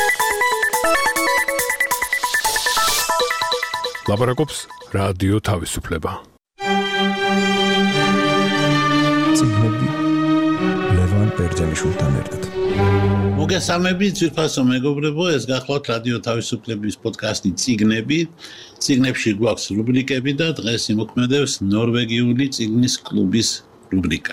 ლაპარაკობს რადიო თავისუფლება. ციგნები ლევან ბერძენიშვილთან ერთად. მოგესალმებით, ძვირფასო მეგობრებო, ეს გახლავთ რადიო თავისუფლების პოდკასტი ციგნები. ციგნებში გვაქვს რუბრიკები და დღეს იმოქმედებს ნორვეგიული ციგნის კლუბის რუბრიკა.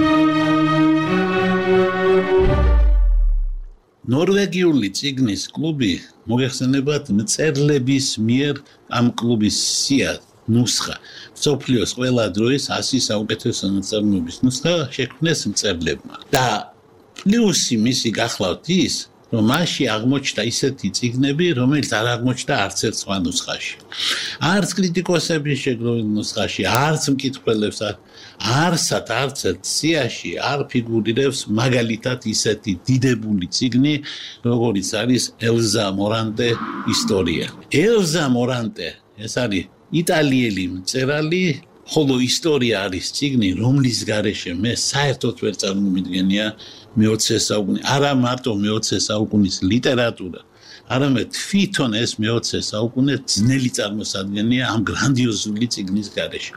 ნორვეგიული ციგნის კლუბი მოგეხსენებათ მწერლების მიერ ამ კლუბის სია ნუსხა. მსოფლიოს ყველა დროის 100 საუკეთესო ნაწარმოების ნუსხა შექმნეს მწერლებმა. და პლუსი მისი გახლავთ ის, რომ მასში აღმოჩნდა ისეთი ციგნები, რომელიც არ აღმოჩნდა არც ერთ სხვა ნუსხაში. არც კრიტიკოსების შეგროვებულ ნუსხაში, არც მკითხველებს არსად არც ერთ სიაში არ ფიგურირებს მაგალითად ისეთი დიდებული ციგნი, როგორიც არის ელზა მორანტე ისტორია. ელზა მორანტე ეს არის იტალიელი მწერალი, ხოლო ისტორია არის ციგნი, რომლის გარეშე მე საერთოდ ვერ წარმომიდგენია მე-20 საუკუნის, არა მარტო მე-20 საუკუნის ლიტერატურა, არამედ თვითონ ეს მე-20 საუკუნე ძნელი წარმოსადგენია ამ გრანდიოზული ციგნის გარეშე.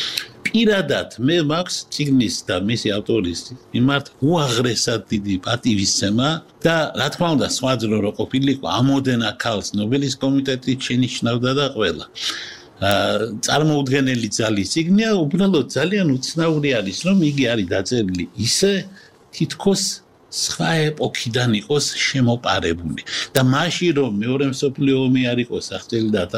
პირადად მე მაქვს ციგნის და მისი ავტორის მიმართ უაღრესად დიდი პატივისცემა და რა თქმა უნდა სხვა დრო რო ყოფილიყო ამოდენა ქალს ნობელის კომიტეტი შენიშნავდა და ყველა წარმოუდგენელი ძალის ციგნია, უბრალოდ ძალიან უცნაური არის, რომ იგი არის დაწერილი ისე, თითქოს სხვა ეპოქიდან იყოს შემოპარებული. და მაშინ რომ მეორე მსოფლიო ომი არ იყოს აღწერილი და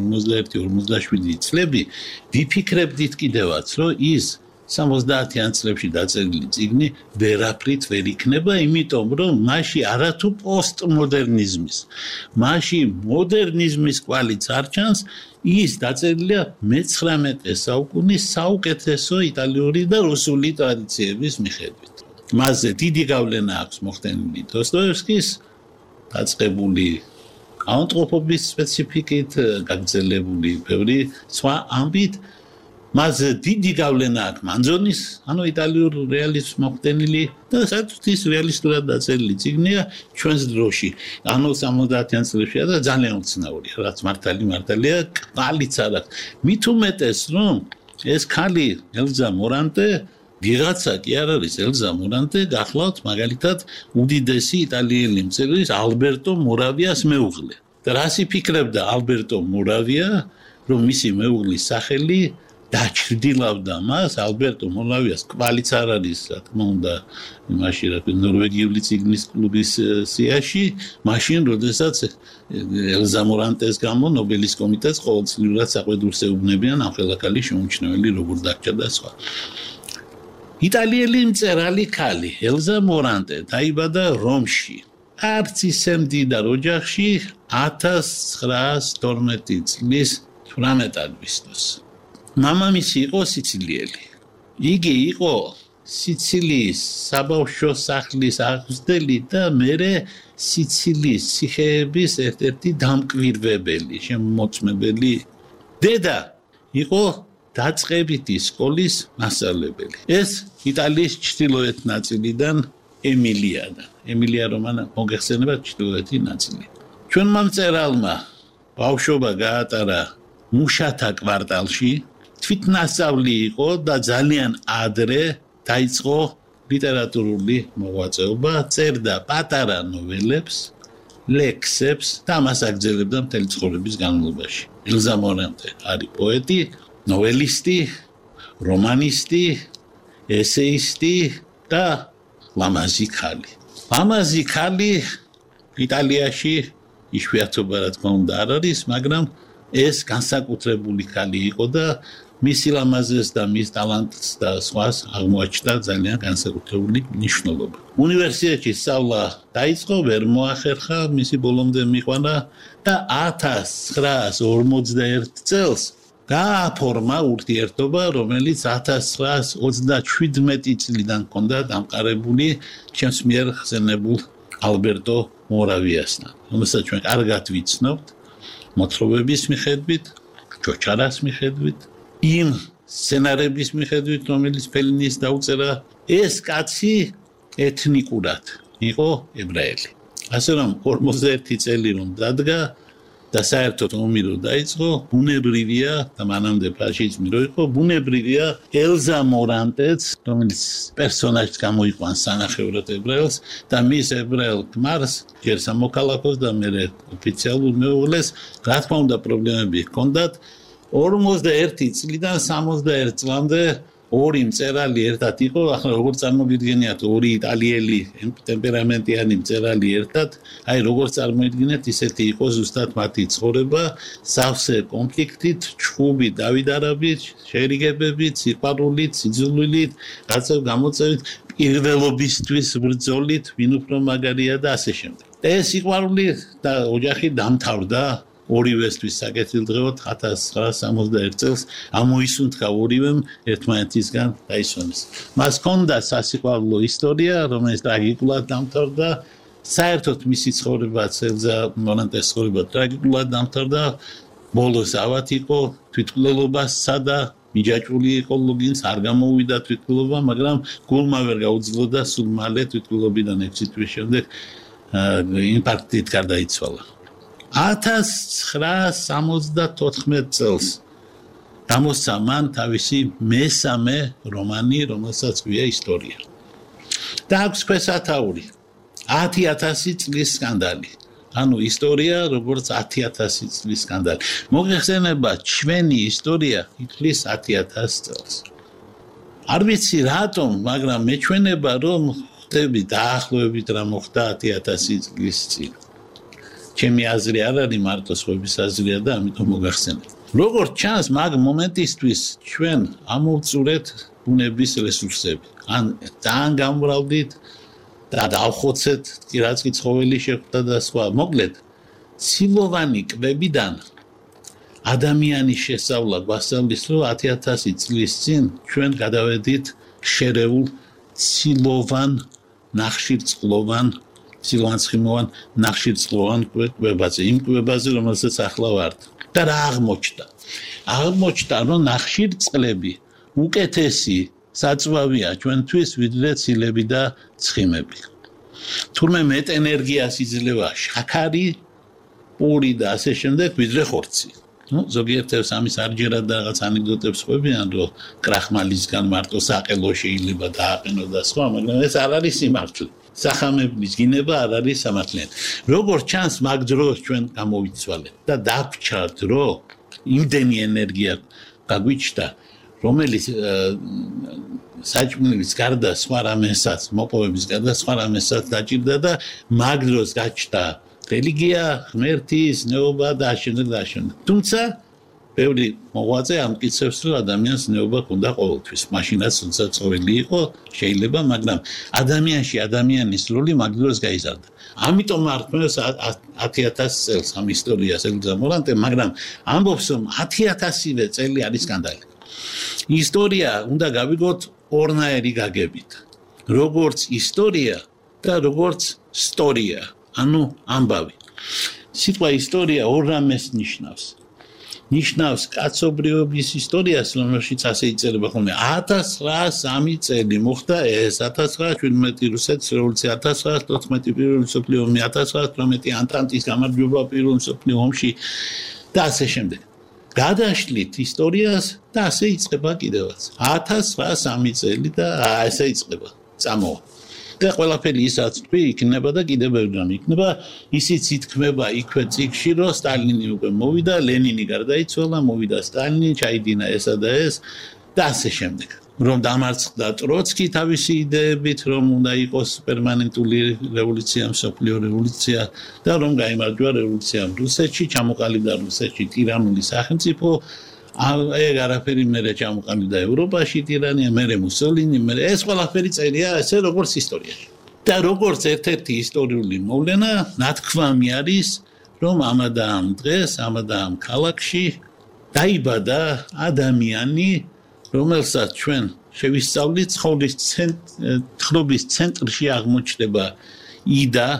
1951-57 წლები, ვიფიქრებდით კიდევაც, რომ ის 70-იან წლებში დაწერილი ციგნი ვერაფრით ვერ იქნება, იმიტომ რომ მაშინ არათუ პოსტმოდერნიზმის, მაშინ მოდერნიზმის კვალიც არ ჩანს, ის დაწერილია მე-19 საუკუნის საუკეთესო იტალიური და რუსული ტრადიციების მიხედვით. მასზე დიდი გავლენა აქვს მოხდენილი დოსტოევსკის დაწყებული ანთროპობის სპეციფიკით, გაგრძელებული ბევრი სხვა ამბით. მასზე დიდი გავლენა აქვს მანძონის, ანუ იტალიურ რეალიზმს მოხდენილი და საერთოდ ის რეალისტურად დაწერილი ციგნია ჩვენს დროში, ანუ 70-იან წლებშია და ძალიან უცნაურია, რაც მართალია, კვალიც არ აქვს. მით უმეტეს, რომ ეს ქალი ელზა მორანტე ვიღაცა კი არ არის ელზა მორანტე, გახლავთ მაგალითად უდიდესი იტალიელი მწერლის ალბერტო მორავიას მეუღლე. და რას იფიქრებდა ალბერტო მორავია, რომ მისი მეუღლის სახელი დაჩრდილავდა მას ალბერტო მორავიას კვალიც არ არის, რა თქმა უნდა, მაშინ რა ნორვეგიული ციგნის კლუბის სიაში, მაშინ როდესაც ელზა მორანტეს გამო ნობელის კომიტეტს ყოველწლიურად საყვედურს ეუბნებიან ამ ხელახალი შემომჩნეველი როგორ დარჩა და სხვა. იტალიელი მწერალი ქალი ელზა მორანტე დაიბადა რომში. არც ისე მდიდარ ოჯახში 1912 წლის 18 აგვისტოს. მამამისი იყო სიცილიელი. იგი იყო სიცილიის საბავშვო სახლის აღმზრდელი და მერე სიცილიის ციხეების ერთ-ერთი დამკვირვებელი, შემოწმებელი. დედა იყო დაწყებითი სკოლის მასწავლებელი. ეს იტალიის ჩრდილოეთ ნაწილიდან ემილია რომანა მოგეხსენებათ ჩრდილოეთი ნაწილი. ჩვენმა მწერალმა ბავშვობა გაატარა მუშათა კვარტალში, თვითნასწავლი იყო და ძალიან ადრე დაიწყო ლიტერატურული მოღვაწეობა, წერდა პატარა ნოველებს, ლექსებს და ამას აგრძელებდა მთელი ცხოვრების განმავლობაში. ელზა მორანტე არის პოეტი, ნოველისტი, რომანისტი, ესეისტი და ლამაზი ქალი. ლამაზი ქალი იტალიაში იშვიათობა რა თქმა უნდა არ არის, მაგრამ ეს განსაკუთრებული ქალი იყო და მისი ლამაზეს და მის ტალანტს და სხვას აღმოაჩნდა ძალიან განსაკუთრებული მნიშვნელობა. უნივერსიტეტში სწავლა დაიწყო, ვერ მოახერხა, მისი ბოლომდე მიყვანა და 1941 წელს გააფორმა ურთიერთობა, რომელიც 1937 წლიდან ჰქონდა დამყარებული ჩემს მიერ ხსენებულ ალბერტო მორავიასთან, რომელსაც ჩვენ კარგად ვიცნობთ მოთხრობების მიხედვით, ჩოჩარას მიხედვით, იმ სცენარების მიხედვით, რომელიც ფელინის დაუწერა, ეს კაცი ეთნიკურად იყო ებრაელი. ასე რომ 41 წელი რომ დადგა და საერთოდ ომი რო დაიწყო, ბუნებრივია და მანამდე ფაშიზმი რო იყო, ბუნებრივია ელზა მორანტეც, რომელიც პერსონაჟს გამოიყვანს სანახევროდ ებრაელს და მის ებრაელ ქმარს, ჯერ სამოქალაქოს და მერე ოფიციალურ მეუღლეს, რა თქმა უნდა პრობლემები ჰქონდათ. 41 წლიდან 61 წლამდე ორი მწერალი ერთად იყო, ახლა როგორ წარმოგიდგენიათ ორი იტალიელი ტემპერამენტიანი მწერალი ერთად, აი როგორ წარმოიდგინეთ, ისეთი იყო ზუსტად მათი ცხოვრება, სავსე კონფლიქტით, ჩხუბი დავიდარებით, შერიგებებით, სიყვარულით, სიძულვილით, რაღაცა გამოწევით, პირველობისთვის ბრძოლით, ვინ უფრო მაგარია და ასე შემდეგ. ეს სიყვარული და ოჯახი დამთავრდა ორივესთვის საკეთილდღეოდ 1961 წელს ამოისუნთქა ორივემ ერთმანეთისგან დაისვენეს. მას ჰქონდა სასიყვარულო ისტორია, რომელიც ტრაგიკულად დამთავრდა. საერთოდ მისი ცხოვრებაც ელზა მორანტეს ცხოვრება ტრაგიკულად დამთავრდა. ბოლოს ავად იყო, თვითმკვლელობას სცადა, მიჯაჭვული იყო ლოგინს, არ გამოუვიდა თვითმკვლელობა, მაგრამ გულმა ვერ გაუძლოდა სულ მალე თვითმკვლელობიდან 6 თვის შემდეგ ინფარქტით გარდაიცვალა. 1974 წელს გამოსცა მან თავისი მესამე რომანი, რომელსაც ქვია ისტორია. და აქვს ქვესათაური 10,000 წლის სკანდალი. ანუ ისტორია როგორც 10,000 წლის სკანდალი. მოგეხსენება, ჩვენი ისტორია ითვლის 10,000 წელს. არ ვიცი რატომ, მაგრამ მეჩვენება რომ ხდები დაახლოებით რა მოხდა 10,000 წლის წინ. ჩემი აზრი არ არის მარტო სხვების აზრია და ამიტომ მოგახსენებ. როგორც ჩანს, მაგ მომენტისთვის ჩვენ ამოვწურეთ ბუნების რესურსები. ან ძალიან გამრავლდით და დავხოცეთ, რაც კი ცხოველი შეხვდა და სხვა. მოკლედ, ცილოვანი კვებიდან ადამიანის შესწავლა გვასწავლის, რომ 10,000 წლის წინ ჩვენ გადავედით შერეულ ცილოვან ნახშირწყლოვან ცილოვანცხიმოვან ნახშირწყლოვან კვებაზე, იმ კვებაზე, რომელსაც ახლა ვართ. და რა აღმოჩნდა? აღმოჩნდა, რომ ნახშირწყლები უკეთესი საწვავია ჩვენთვის, ვიდრე ცილები და ცხიმები. თურმე მეტ ენერგიას იძლევა შაქარი, პური და ასე შემდეგ, ვიდრე ხორცი. ზოგიერთებს ამის არჯერად და რაღაც ანეკდოტებს ხვებიან, რომ კრახმალისგან მარტო საყელო შეიძლება დააყენო და სხვა, მაგრამ ეს არ არის სიმართლე. სახამებლის გინება არ არის სამართლიანი. როგორც ჩანს, მაგ დროს ჩვენ გამოვიცვალეთ და დაგვრჩა დრო, იმდენი ენერგია გაგვიჩნდა, რომელიც საჭმლის გარდა სხვა რამესაც, მოპოვების გარდა სხვა რამესაც დაჭირდა და მაგ დროს გაჩნდა რელიგია, ღმერთის, ნეობა და შემდეგ და შემდეგ. თუმცა ბევრი მოღვაწე ამტკიცებს, რომ ადამიანს ნეობა ჰქონდა ყოველთვის. მაშინაც თუმცა ცხოველი იყო, შეიძლება, მაგრამ ადამიანში ადამიანის როლი მაგ დროს გაიზარდა. ამიტომ მართლაც 10,000 წელს ამ ისტორიას ელზა მორანტე, მაგრამ ამბობს, რომ 10,000-ვე წელი არის სკანდალი. ისტორია უნდა გავიგოთ ორნაირი გაგებით. როგორც ისტორია და როგორც სტორია. ანუ ამბავი. სიტყვა ისტორია ორ რამეს ნიშნავს. ნიშნავს კაცობრიობის ისტორიას, რომელშიც ასე იწერება ხოლმე 1903 წელი მოხდა ეს 1917 რუსეთის რევოლუცია, 1914 პირველი მსოფლიო ომი, 1918 ანტანტის გამარჯვება პირველ მსოფლიო ომში და ასე შემდეგ. გადაშლით ისტორიას და ასე იწყება კიდევაც. 1903 წელი და ასე იწყება. წამოვა. და ყველაფერი ისაც თქვი იქნება და კიდევ ბევრი რამე იქნება. ისიც ითქმება იქვე წიგნში, რომ სტალინი უკვე მოვიდა, ლენინი გარდაიცვალა, მოვიდა სტალინი, ჩაიდინა ესა და ეს და ასე შემდეგ. რომ დამარცხდა ტროცკი თავისი იდეებით, რომ უნდა იყოს პერმანენტული რევოლუცია, მსოფლიო რევოლუცია და რომ გაიმარჯვა რევოლუცია რუსეთში, ჩამოყალიბდა რუსეთში ტირანული სახელმწიფო. ეგ არაფერი მერე ჩამოყალიბდა ევროპაში ტირანია, მერე მუსოლინი, მერე ეს ყველაფერი წერია ესე როგორც ისტორიაში. და როგორც ერთ-ერთი ისტორიული მოვლენა, ნათქვამი არის, რომ ამადამ დღეს, ამადამ ქალაქში დაიბადა ადამიანი, რომელსაც ჩვენ შევისწავლით, ცხოვრების ცენტრში აღმოჩნდება იდა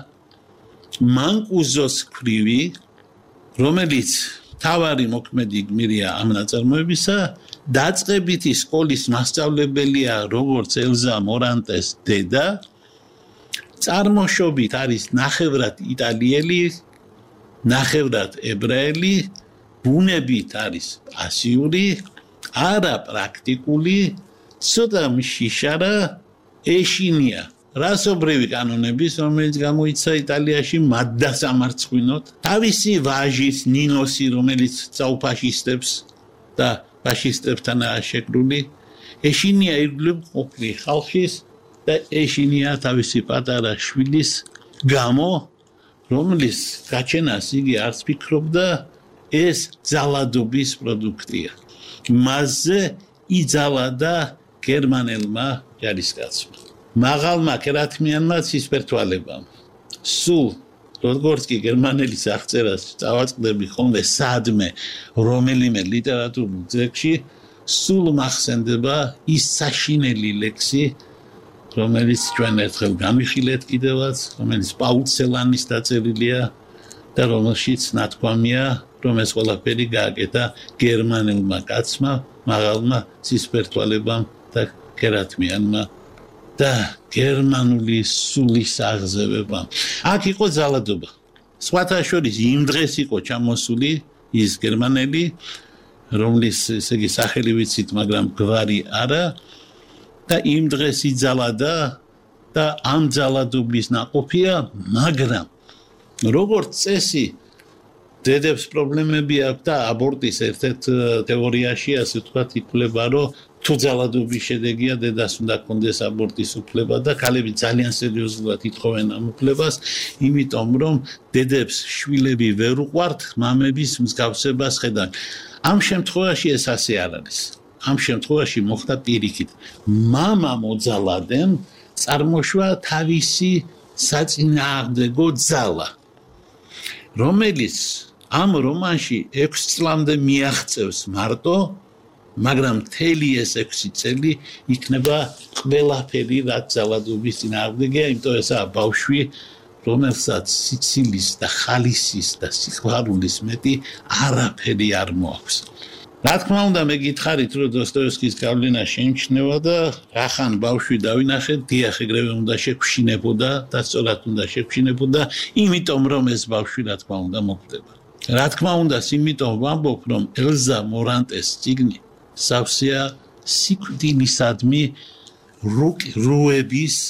მანკუზოს ქვრივი, რომელიც თავარი მოქმედი გმირია ამ ნაწარმოებისა, დაწყებითი სკოლის მასწავლებელია როგორც ელზა მორანტეს დედა წარმოშობით არის ნახევრად იტალიელი, ნახევრად ებრაელი, ბუნებით არის ასიური, არა პრაქტიკული, ცოტა მშიშარა, ეშინია რასობრივი კანონების, რომელიც გამოიცა იტალიაში მადასამარცხინოდ, თავისი ვაჟის ნინოსი, რომელიც წაუფაშისტებს და ფაშისტებთან შეკრული, ეშინია ირგვლივ ყოფილი ხალხის და ეშინია თავისი პატარა შვილის გამო, რომლის გაჩენას იგი არც ფიქრობდა, ეს ძალადობის პროდუქტია. მასზე იძალადა გერმანელმა ჯარისკაცმა. მაღალმა კერათმიანმა ცისფერთვალებამ. სულ როგორც კი გერმანელის აღწერას წავაწყდები ხოლმე სადმე რომელიმე ლიტერატურულ ძეგლში, სულ მახსენდება ის საშინელი ლექსი, რომელიც ჩვენ ერთხელ გამიხილეთ კიდევაც, რომელიც პაულ ცელანის დაწერილია და რომელშიც ნათქვამია, რომ ეს ყველაფერი გააკეთა გერმანელმა კაცმა, მაღალმა ცისფერთვალებამ და კერათმიანმა და გერმანული სულის აღზევებამ. აქ იყო ძალადობა. სხვათა შორის იმ დღეს იყო ჩამოსული ის გერმანელი, რომლის ესე იგი სახელი ვიცით, მაგრამ გვარი არა და იმ დღეს იძალადა და ამ ძალადობის ნაყოფია, მაგრამ როგორც წესი დედებს პრობლემები აქვს და აბორტის ერთ-ერთ თეორიაში ასე ვთქვათ იკვლება, რომ თუ ძალადობის შედეგია დედას უნდა კონდეს აბორტის უფლება და ქალები ძალიან სერიოზულად ითხოვენ ამ უფლებას, იმიტომ რომ დედებს შვილები ვერ უყვართ მამების მსგავსებას ხედავენ. ამ შემთხვევაში ეს ასე არ არის. ამ შემთხვევაში მოხდა პირიქით. მამა მოძალადემ წარმოშვა თავისი საწინააღმდეგო ძალა, რომელიც ამ რომანში 6 წლამდე მიაღწევს მარტო, მაგრამ მთელი ეს 6 წელი იქნება ყველაფერი, რაც ძალადობის წინააღმდეგია, იმიტომ ესაა ბავშვი, რომელსაც სიცილის და ხალისის და სიყვარულის მეტი არაფერი არ მოაქვს. რა თქმა უნდა, მე გითხარით, რომ დოსტოევსკის გავლენა შეიმჩნევა და რახან ბავშვი დავინახეთ, დიახ, ეგრევე უნდა შეგვშინებოდა და სწორად უნდა შეგვშინებოდა, იმიტომ რომ ეს ბავშვი რა თქმა უნდა მოკვდება. რა თქმა უნდა, იმიტომ ვამბობ, რომ ელზა მორანტეს წიგნი სავსეა სიკვდილისადმი რუების,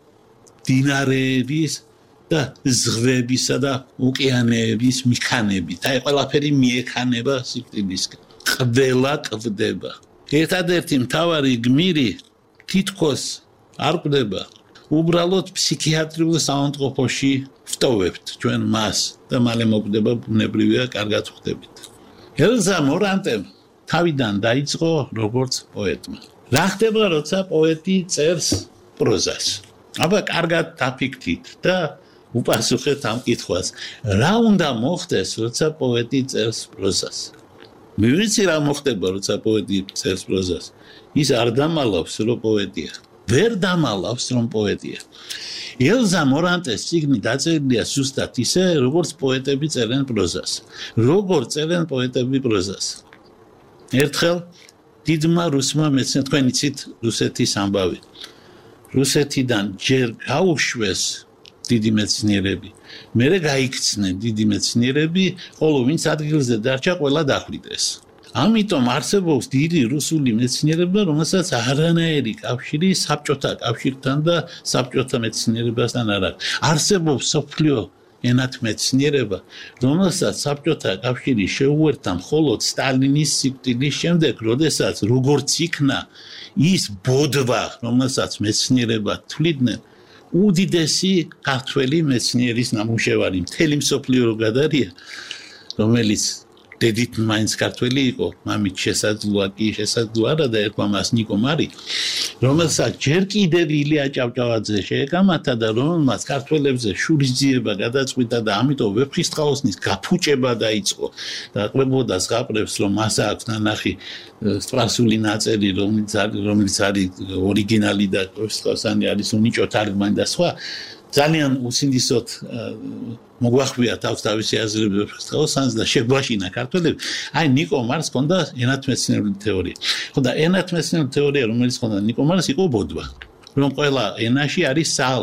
დინარეების და ზღვებისა და ოკეანეების მიქანებით. აი ყველაფერი მიექანება სიკვდილისკენ. ყველა კვდება. ერთადერთი მთავარი გმირი თითქოს არ კვდება. უბრალოდ ფსიქიატრიულ საავადმყოფოში ვტოვებთ ჩვენ მას და მალე მოკვდება, ბუნებრივია, კარგად ხვდებით. ელზა მორანტემ თავიდან დაიწყო როგორც პოეტმა. რა ხდება, როცა პოეტი წერს პროზას? აბა კარგად დაფიქრდით და უპასუხეთ ამ კითხვას. რა უნდა მოხდეს, როცა პოეტი წერს პროზას? მე ვიცი რა მოხდება, როცა პოეტი წერს პროზას. ის არ დამალავს, რომ პოეტია. ვერ დამალავს, რომ პოეტია. ელზა მორანტეს წიგნი დაწერილია ზუსტად ისე, როგორც პოეტები წერენ პროზას. როგორ წერენ პოეტები პროზას? ერთხელ დიდმა რუსმა მეცნიერმა, თქვენ იცით რუსეთის ამბავი. რუსეთიდან ჯერ გაუშვეს დიდი მეცნიერები, მერე გაიქცნენ დიდი მეცნიერები, ხოლო ვინც ადგილზე დარჩა, ყველა დახვრიტეს. ამიტომ არსებობს დიდი რუსული მეცნიერება, რომელსაც არანაირი კავშირი საბჭოთა კავშირთან და საბჭოთა მეცნიერებასთან არ აქვს. არსებობს სოფლიო ენათ მეცნიერება, რომელსაც საბჭოთა კავშირი შეუერთა მხოლოდ სტალინის სიკვდილის შემდეგ, როდესაც როგორც იქნა ის ბოდვა, რომელსაც მეცნიერება თვლიდნენ, უდიდესი ქართველი მეცნიერის ნამუშევარი, მთელი მსოფლიო რო გადარია, რომელიც დედით მაინც ქართველი იყო, მამით შესაძლოა კი შესაძლოა არა და ერქვა მას ნიკო მარი, რომელსაც ჯერ კიდევ ილია ჭავჭავაძე შეეკამათა და რომელმაც ქართველებზე შურისძიება გადაწყვიტა და ამიტომ ვეფხისტყაოსნის გაფუჭება დაიწყო და ყვებოდა ზღაპრებს, რომ მას აქვს ნანახი სპარსული ნაწერი, რომელიც არის ორიგინალი და ვეფხისტყაოსანი არის უნიჭო თარგმანი და სხვა. ძალიან უსინდისოდ მოგვახვია თავისი აზრები ვეფხისტყაოსანს და შეგვაშინა ქართველები. აი ნიკო მარს ჰქონდა ენათმეცნიერული თეორია. ხო და ენათმეცნიერული თეორია, რომელიც ჰქონდა ნიკო მარს, იყო ბოდვა. რომ ყველა ენაში არის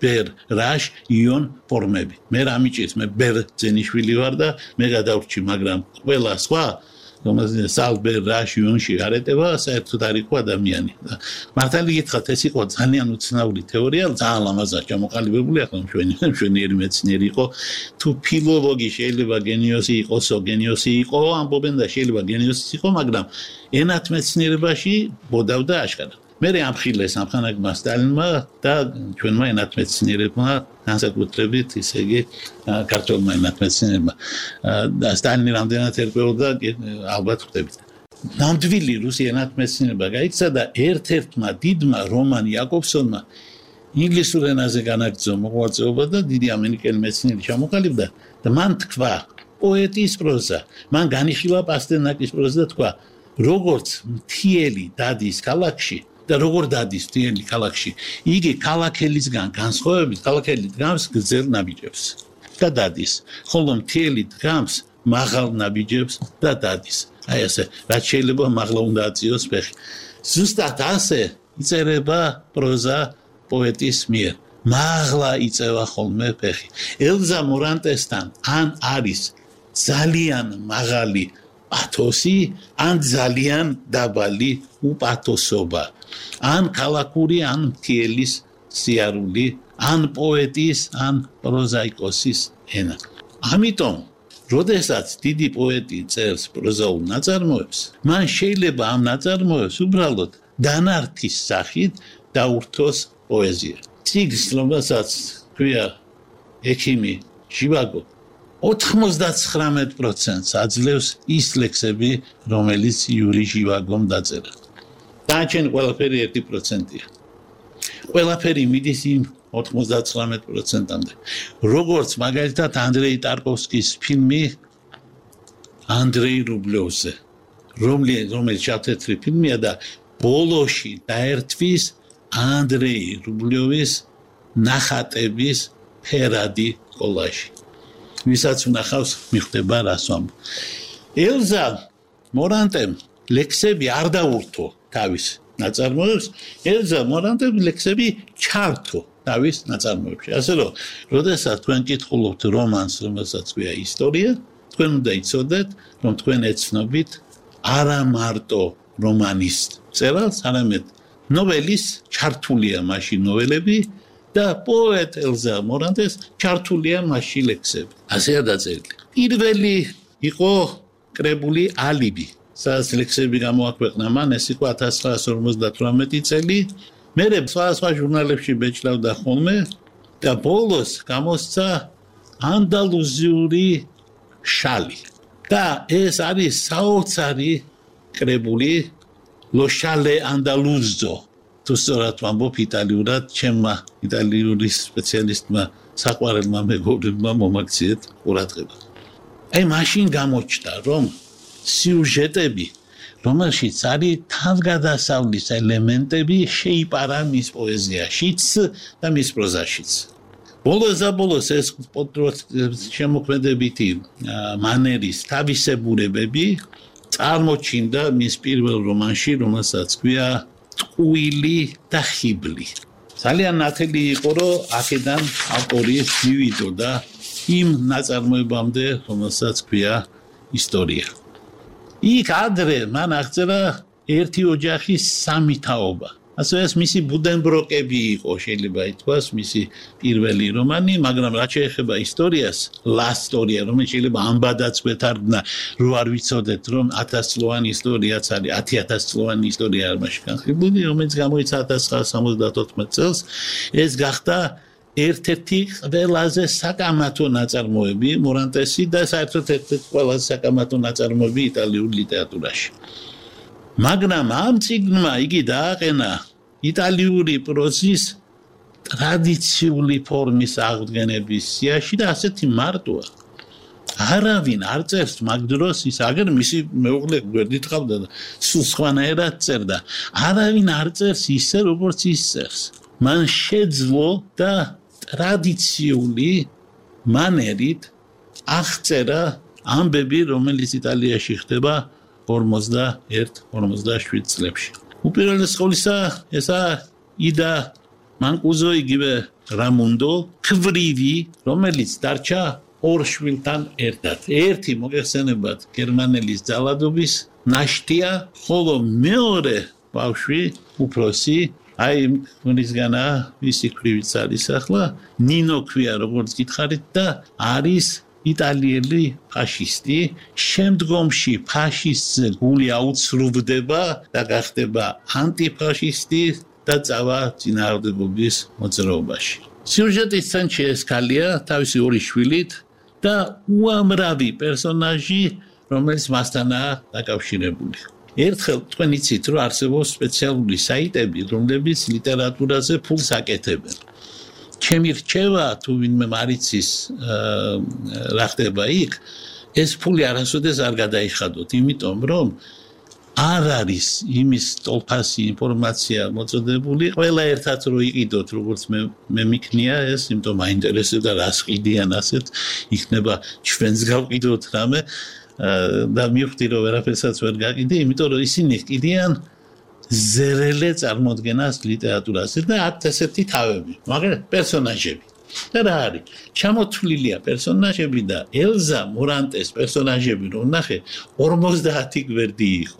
ბერ რაშ იონ ფორმები მე რა მიჭირს მე ბერ ძენიშვილი ვარ და მე გადავრჩი მაგრამ ყველა სხვა რომელზეც სალბერ რაშ იონში არეტება საერთოდ არ იყო ადამიანი მართალი გითხრათ ეს იყო ძალიან უცნაური თეორია ძალიან ლამაზად ჩამოყალიბებული ახლა მშვენიერი მეცნიერი იყო თუ ფილოლოგი შეიძლება გენიოსი იყოსო გენიოსი იყო ამბობენ და შეიძლება გენიოსი იყო მაგრამ ენათმეცნიერებაში ბოდავდა აშკარად მე ამხილეს ამხანაგმა სტალინმა და ჩვენმა ენათმეცნიერებმა განსაკუთრებით ისე იგი ქართულმა ენათმეცნიერებმა და სტალინი რამდენად ერკვეოდა ალბათ ხვდებით ნამდვილი რუსი ენათმეცნიერება გაიქცა და ერთ-ერთმა დიდმა რომან იაკობსონმა ინგლისურ ენაზე განაგრძო მოღვაწეობა და დიდი ამერიკელი მეცნიერი ჩამოყალიბდა და მან თქვა პოეტის პროზა მან განიხილა პასტერნაკის პროზა და თქვა როგორც მთიელი დადის ქალაქში და როგორ დადის მთიელი ქალაქში იგი ქალაქელისგან განსხვავებით ქალაქელი დგამს გრძელ ნაბიჯებს და დადის ხოლო მთიელი დგამს მაღალ ნაბიჯებს და დადის აი ესე რაც შეიძლება მაღლა უნდა აწიოს ფეხი ზუსტად ასე იწერება პროზა პოეტის მიერ მაღლა იწევა ხოლმე ფეხი ელზა მორანტესთან ან არის ძალიან მაღალი პათოსი ან ძალიან დაბალი უპათოსობა ან ქალაქური ან მთიელის სიარული ან პოეტის ან პროზაიკოსის ენა ამიტომ როდესაც დიდი პოეტი წერს პროზაულ ნაწარმოებს მან შეიძლება ამ ნაწარმოებს უბრალოდ დანართის სახით დაურთოს პოეზია ციგს რომელსაც ქვია ექიმი ჟივაგო 99% აძლევს ის ლექსები რომელიც იური ჟივაგომ დაწერა დაჩენ ყველაფერი 1%-ია ყველაფერი მიდის იმ 99%-მდე როგორც მაგალითად ანდრეი ტარკოვსკის ფილმი ანდრეი რუბლევზე რომელიც შავ-თეთრი ფილმია და ბოლოში დაერთვის ანდრეი რუბლევის ნახატების ფერადი კოლაჟი ვისაც უნახავს მიხვდება რას ვამბობ ელზა მორანტემ ლექსები არ დაურთო თავის ნაწარმოებს ელზა მორანტემ ლექსები ჩართო თავის ნაწარმოებში ასე რომ როდესაც თქვენ კითხულობთ რომანს რომელსაც ქვია ისტორია თქვენ უნდა იცოდეთ რომ თქვენ ეცნობით არა მარტო რომანის წერალს არამედ ნოველის ჩართულია მასში ნოველები და პოეტ ელზა მორანტეს ჩართულია მასში ლექსები ასეა დაწერილი პირველი იყო კრებული ალიბი სადაც ლექსები გამოაქვეყნა მან ეს იყო 1958 წელი მე სხვა ჟურნალებში ბეჭდავდა ხოლმე და ბოლოს გამოსცა ანდალუზიური შალი და ეს არის საოცარი კრებული lo shale andaluzzo თუ სწორად ვამბობ იტალიურად ჩემმა იტალიური სპეციალისტმა საყვარელმა მეგობრებმა მომაქციეთ ყურადღება აი მაშინ გამოჩნდა რომ სიუჟეტები რომელშიც არის თავგადასავლის ელემენტები შეიპარა მის პოეზიაშიც და მის პროზაშიც ბოლოს ეს შემოქმედებითი მანერის თავისებურებები წარმოჩინდა მის პირველ რომანში რომელსაც ქვია ტყუილი და ხიბლი ძალიან ნათელი იყო რომ აქედან ავტორი მივიდოდა იმ ნაწარმოებამდე რომელსაც ქვია ისტორია იქ ადრე მან აღწერა ერთი ოჯახის სამი თაობა ასე ეს მისი ბუდენბროკები იყო შეიძლება ითქვას მისი პირველი რომანი მაგრამ რაც შეეხება ისტორიას ლასტორია რომელიც შეიძლება ამბადაც ვეთარგმნა რო არ ვიცოდეთ რომ 1000 წლოვანი ისტორიაც არის 10000 წლოვანი ისტორია არ მასში განხილული რომელიც გამოიცა 1974 წელს ეს გახდა ერთ-ერთი ყველაზე საკამათო ნაწარმოები მორანტესი და საერთოდ ერთ-ერთი ყველაზე საკამათო ნაწარმოები იტალიურ ლიტერატურაში მაგრამ ამ წიგნმა იგი დააყენა იტალიური პროზის ტრადიციული ფორმის აღდგენების სიაში და ასეთი მარტოა არავინ არ წერს მაგ დროს ის აგერ მისი მეუღლე გვერდით ყავდა და სულ სხვანაირად წერდა არავინ არ წერს ისე როგორც ის წერს მან შეძლო და ტრადიციული მანერით აღწერა ამბები რომელიც იტალიაში ხდება 41-47 წლებში. უპირველეს ყოვლისა ესა იდა მანკუზო იგივე რამუნდო ქვრივი რომელიც დარჩა ორ შვილთან ერთად ერთი მოგეხსენებათ გერმანელის ძალადობის ნაშთია ხოლო მეორე ბავშვი უფროსი აი მისგანა ვისი ქვრივიც არის ახლა ნინო ქვია როგორც გითხარით და არის იტალიელი ფაშისტი შემდგომში ფაშისტზე გული აუცრუბდება და გახდება ანტიფაშისტი და წავა წინააღმდეგობის მოძრაობაში სიუჟეტის ცენტრში ეს ქალია თავისი ორი შვილით და უამრავი პერსონაჟი რომელიც მასთანაა დაკავშირებული ერთხელ თქვენ იცით რომ არსებობს სპეციალური საიტები რომლებიც ლიტერატურაზე ფულს აკეთებენ ჩემი რჩევა თუ ვინმე მარიცის რა ხდება იქ ეს ფული არასოდეს არ გადაიხადოთ იმიტომ რომ არ არის იმის ტოლფასი ინფორმაცია მოწოდებული ყველა ერთად რო იყიდოთ როგორც მე მიქნია ეს იმიტომ მაინტერესებდა რას ყიდიან ასეთ იქნება ჩვენს გავყიდოთ რამე და მივხვდი რომ ვერაფერსაც ვერ გაკიდე იმიტომ რომ ისინი ყიდიან ზერელე წარმოდგენას ლიტერატურაზე და აქ ესეთი თავები მაგრამ პერსონაჟები და რა არის ჩამოთვლილია პერსონაჟები და ელზა მორანტეს პერსონაჟები რომ ნახე 50 გვერდი იყო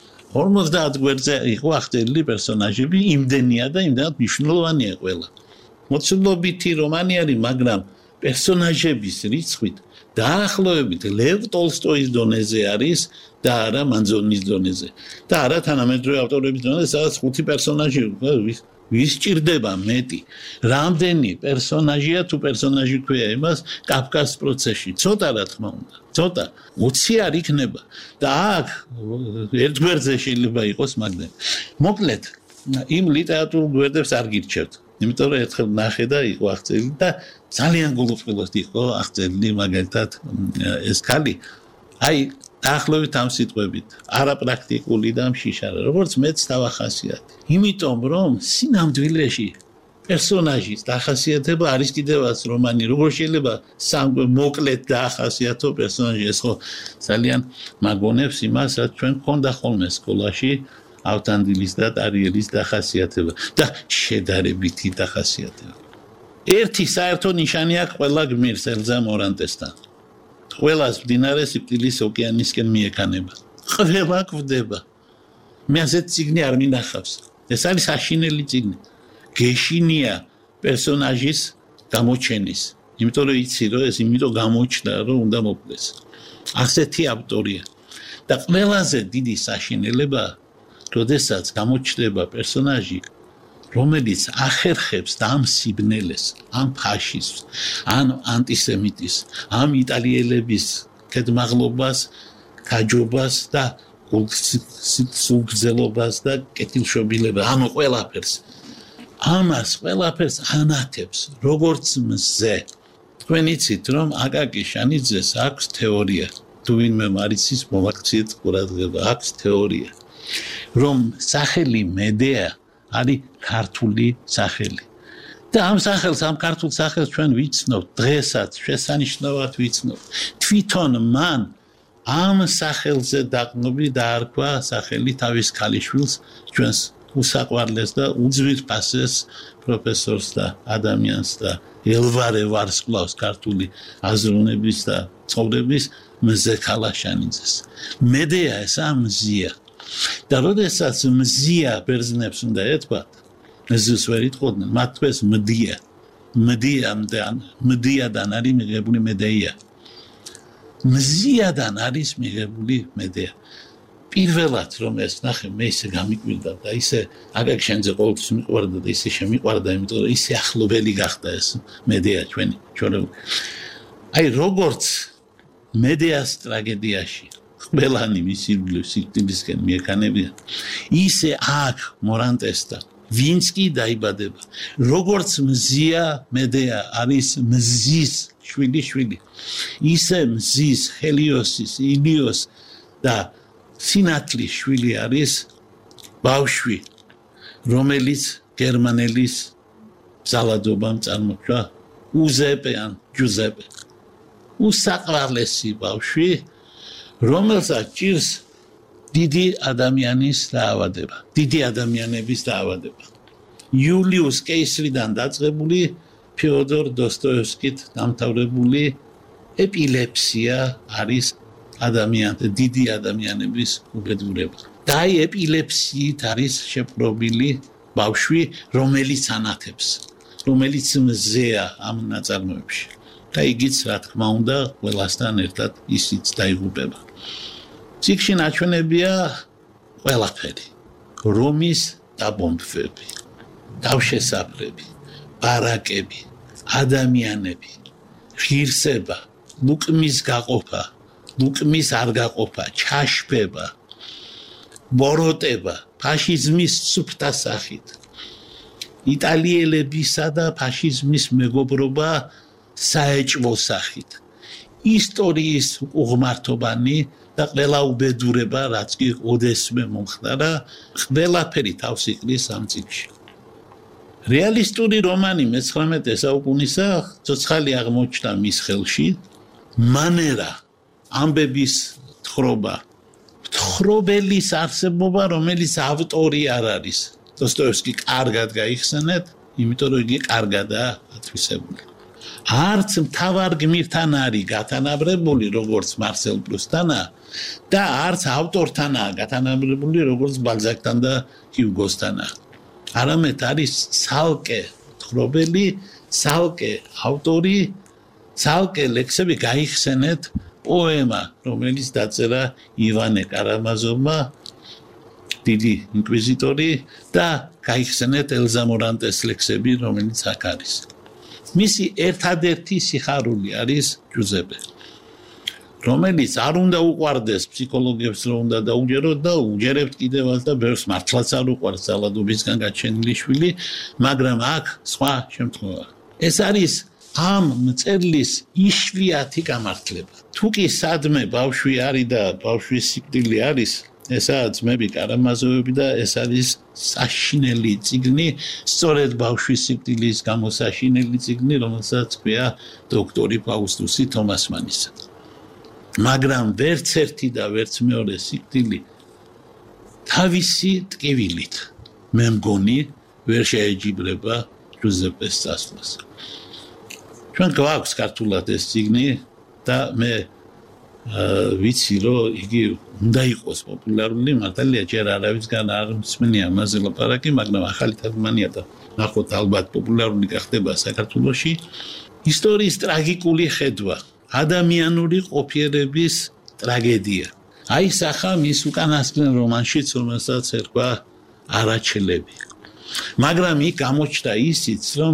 50 გვერდზე იყო აღწერილი პერსონაჟები იმდენია და იმდენად მნიშვნელოვანია ყველა მოცულობითი რომანი არის მაგრამ პერსონაჟების რიცხვით დაახლოებით ლევ ტოლსტოის დონეზე არის და არა მანზონის დონეზე და არა თანამედროვე ავტორების დონეზე სადაც 5 პერსონაჟი ვის ჭირდება მეტი რამდენი პერსონაჟია თუ პერსონაჟი ქვია იმას კაფკას პროცესში ცოტა რა თქმა უნდა ცოტა 20 არ იქნება და აქ ერთ გვერდზე შეიძლება იყოს მაგდენ მოკლედ იმ ლიტერატურულ გვერდებს არ გირჩევთ იმიტომ რომ ერთხელ ნახე და იყო აღწერილი და ძალიან გულუწყვილად იყო აღწერილი მაგალითად ეს ქალი აი დაახლოებით ამ სიტყვებით არაპრაქტიკული და მშიშარა როგორც მეც დავახასიათე იმიტომ რომ სინამდვილეში პერსონაჟის დახასიათება არის კიდევაც რომანი როგორ შეიძლება მოკლედ დაახასიათო პერსონაჟი ეს ხო ძალიან მაგონებს იმას რაც ჩვენ გქონდა ხოლმე სკოლაში ავტანდილის და ტარიელის დახასიათება და შედარებითი დახასიათება ერთი საერთო ნიშანი აქვს ყველა გმირს ელზა მორანტესთან ყველას მდინარე სიკვდილის ოკეანისკენ მიექანება ყველა გვდება მე ასეთ წიგნი არ მინახავს ეს არის აშინელი წიგნი გეშინია პერსონაჟის გამოჩენის იმიტომ რომ იცი რომ ეს იმიტომ გამოჩნდა რომ უნდა მოკლეს ასეთი ავტორია და ყველაზე დიდი საშინელება როდესაც გამოჩნდება პერსონაჟი რომელიც ახერხებს და ამ სიბნელეს, ამ ფაშიზმს, ამ ანტისემიტიზმს, ამ იტალიელების კეთმაღლობას, გაჯობას და სულგრძელობას და კეთილშობილებას, ამ ყველაფერს. ამას ყველაფერს ანათებს, როგორც მზე. თქვენ იცით, რომ აკაკი შანიძეს აქვს თეორია, თუ ვინმე მარიცის მომაქციეთ ყურადღება, აქვს თეორია, რომ სახელი მედეა არის ქართული სახელი. და ამ სახელს, ამ ქართულ სახელს ჩვენ ვიცნობთ, დღესაც შესანიშნავად ვიცნობთ. თვითონ მან ამ სახელზე დაყრდნობით დაარქვა სახელი თავის ქალიშვილს, ჩვენს უსაყვარლეს და უძვირფასეს პროფესორს და ადამიანს და ელვარე ვარსკვლავს ქართული აზროვნების და ცხოვრების მზე ქალაშანიძეს. მედეა ეს მზია. და როდესაც მზია ბერძნებს უნდა ეთქვათ, მზის ვერ იტყოდნენ, მათ თქეს მდია. მდიადან არის მიღებული მედეია. მზიადან არის მიღებული მედეა. პირველად რომ ეს ნახე, მე ისე გამიკვირდა და ისე აკაკი შენზე ყოველთვის მიყვარდა და ისე შემიყვარდა, იმიტომ რომ ისე ახლობელი გახდა ეს მედეა ჩვენი ჩვეულებრივი. აი როგორც მედეას ტრაგედიაში ყველანი მისი სიკვდილისკენ მიექანებიან, ისე აქ მორანტესთან ვინც კი დაიბადება, როგორც მზია მედეა არის მზის შვილი, ისე მზის ჰელიოსის, ილიოს და სინათლის შვილი არის ბავშვი, რომელიც გერმანელის ძალადობამ წარმოშვა უზეპე ან ჯუზეპე. უსაყვარლესი ბავშვი, რომელსაც ჭირს დიდი ადამიანის დაავადება, დიდი ადამიანების დაავადება. იულიუს კეისრიდან დაწყებული ფეოდორ დოსტოევსკით დამთავრებული ეპილეფსია არის დიდი ადამიანების უბედურება. და აი ეპილეფსიით არის შეპყრობილი ბავშვი, რომელიც ანათებს, რომელიც მზეა ამ ნაწარმოებში. და იგიც რა თქმა უნდა ყველასთან ერთად ისიც დაიღუპება. ციკში ნაჩვენებია ყველაფერი. რომის დაბომბვები, თავშესაფრები, ბარაკები, ადამიანები, ღირსება, ლუკმის გაყოფა, ლუკმის არ გაყოფა, ჩაშფება, ბოროტება, ფაშიზმის სუფთა სახით. იტალიელებისა და ფაშიზმის მეგობრობა საეჭვო სახით. ისტორიის უღმართობანი და ყველა უბედურება, რაც კი ოდესმე მომხდარა, ყველაფერი თავს იყრის ამ წიგნში. რეალისტური რომანი მე-19 საუკუნისა ცოცხალი აღმოჩნდა მის ხელში, მანერა, ამბების თხრობა, თხრობელის არსებობა, რომელიც ავტორი არ არის. დოსტოევსკი კარგად გაიხსენეთ, იმიტომ რომ იგი კარგადაა ათვისებული. არც მთავარ გმირთან არის გათანაბრებული, როგორც მარსელ პრუსტანა და არც ავტორთანაა გათანაბრებული, როგორც ბალზაკთან და ჰიუგოსთანა. არამედ არის ცალკე თხრობელი, ცალკე ავტორი, ცალკე ლექსები გაიხსენეთ პოემა, რომელიც დაწერა ივანე კარამაზოვმა, დიდი ინკვიზიტორი და გაიხსენეთ ელზა მორანტეს ლექსები, რომელიც აქ არის. მისი ერთადერთი სიხარული არის ჯუზეპე, რომელიც არ უნდა უყვარდეს ფსიქოლოგებს, რომ უნდა დაუჯეროთ და უჯერებთ კიდევაც და ბევრს მართლაც არ უყვარს ძალადობისგან გაჩენილი შვილი, მაგრამ აქ სხვა შემთხვევა. ეს არის ამ მწერლის იშვიათი გამართლება. თუ კი სადმე ბავშვი არის და ბავშვის სიკვდილი არის, ესაა ძმები კარამაზოვები და ეს არის საშინელი წიგნი, სწორედ ბავშვის სიკვდილის გამო საშინელი წიგნი, რომელსაც ქვია დოქტორი ფაუსტუსი თომასმანისა. მაგრამ ვერც ერთი და ვერც მეორე სიკვდილი თავისი ტკივილით, მე მგონი, ვერ შეეჯიბრება ჯუზეპეს წასვლას. ჩვენ გვაქვს ქართულად ეს წიგნი და მე ვიცი რომ იგი უნდა იყოს პოპულარული, მართალია ჯერ არავისგან არ მსმენია ამაზე ლაპარაკი, მაგრამ ახალი თარგმანია და ნახოთ ალბათ პოპულარული გახდება საქართველოში. ისტორიის ტრაგიკული ხედვა, ადამიანური ყოფიერების ტრაგედია. აისახა მის უკანასკნელ რომანშიც, რომელსაც ერქვა არაჩელები. მაგრამ იქ გამოჩნდა ისიც, რომ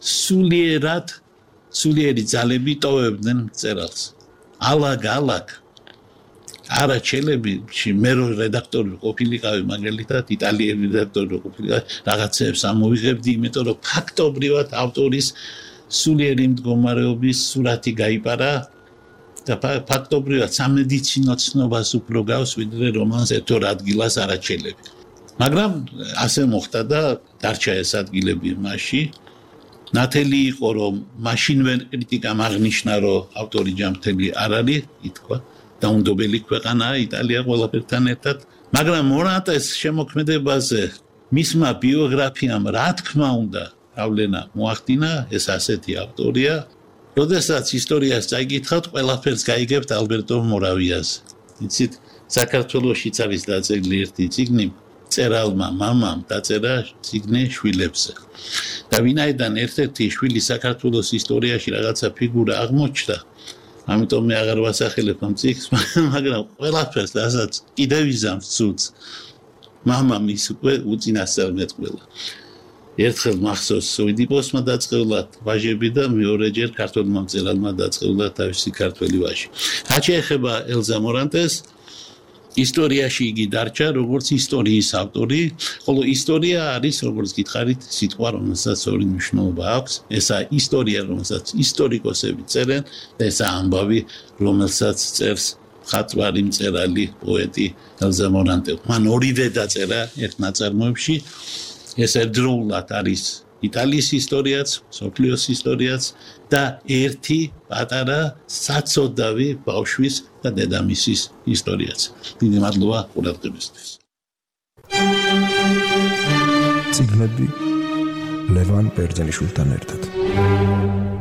სულიერი ძალები ტოვებდნენ მწერალს. ალაგ არაჩელები, მე რო რედაქტორი ყოფილიყავი, მაგალითად იტალიელი რედაქტორი ყოფილიყავი, რაღაცებს ამოვიღებდი, იმიტომ რომ ფაქტობრივად ავტორის სულიერი მდგომარეობის სურათი გაიპარა და ფაქტობრივად სამედიცინო ცნობას უფრო გავს, ვიდრე რომანს ერთორ ადგილას არაჩელები. მაგრამ ასე მოხდა და დარჩა ეს ადგილები მასში. ნათელი იყო, რომ მაშინვე კრიტიკამ აღნიშნა, რომ ავტორი ჯანმრთელი არ არის, ითქვა, დაუნდობელი ქვეყანაა იტალია ყველაფერთან ერთად, მაგრამ მორანტეს შემოქმედებაზე მისმა ბიოგრაფიამ რა თქმა უნდა გავლენა მოახდინა, ეს ასეთი ავტორია, როდესაც ისტორიას წაიკითხავთ, ყველაფერს გაიგებთ ალბერტო მორავიაზე. იცით, საქართველოშიც არის დაწერილი ერთი წიგნი, წერალმა მამამ დაწერა წიგნი შვილებზე. და ვინაიდან ერთ-ერთი შვილი საქართველოს ისტორიაში რაღაცა ფიგურა აღმოჩნდა, ამიტომ მე აღარ ვასახელებ ამ წიგნს, მაგრამ ყველაფერს რასაც კიდევ იზამს ცუდს, მამამ ის უკვე უწინასწარმეტყველა. ერთხელ მახსოვს ოიდიპოსმა დაწყევლა ვაჟები და მეორეჯერ ქართველმა მწერალმა დაწყევლა თავისი ქართველი ვაჟი. რაც შეეხება ელზა მორანტეს, ისტორიაში იგი დარჩა როგორც ისტორიის ავტორი, ხოლო ისტორია არის, როგორც გითხარით, სიტყვა, რომელსაც ორი მნიშვნელობა აქვს. ესაა ისტორია, რომელსაც ისტორიკოსები წერენ და ესაა ამბავი, რომელსაც წერს მხატვარი, მწერალი, პოეტი ელზა მორანტე. მან ორივე დაწერა ერთ ნაწარმოებში. ეს ერთდროულად არის იტალიის ისტორიაც, სოფლიოს ისტორიაც და ერთი პატარა საცოდავი ბავშვის და დედამისის ისტორიაც. დიდი მადლობა ყურადღებისთვის. წიგნები ლევან ბერძენიშვილთან ერთად.